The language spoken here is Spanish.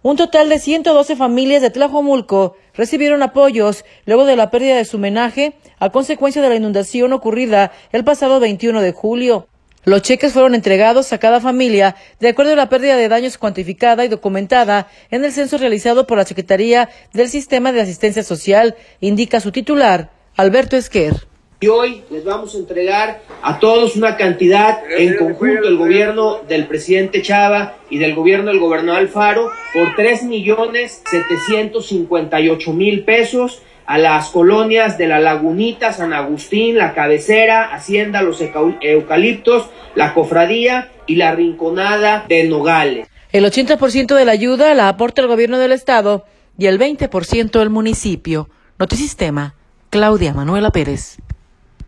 Un total de 112 familias de Tlajomulco recibieron apoyos luego de la pérdida de su menaje a consecuencia de la inundación ocurrida el pasado 21 de julio. Los cheques fueron entregados a cada familia de acuerdo a la pérdida de daños cuantificada y documentada en el censo realizado por la Secretaría del Sistema de Asistencia Social, indica su titular, Alberto Esquer. Y hoy les vamos a entregar a todos una cantidad en conjunto, el gobierno del presidente Chava y del gobierno del gobernador Alfaro, por 3,758,000 pesos a las colonias de La Lagunita, San Agustín, La Cabecera, Hacienda, Los Eucaliptos, La Cofradía y La Rinconada de Nogales. El 80% de la ayuda la aporta el gobierno del estado y el 20% el municipio. Notisistema, Claudia Manuela Pérez.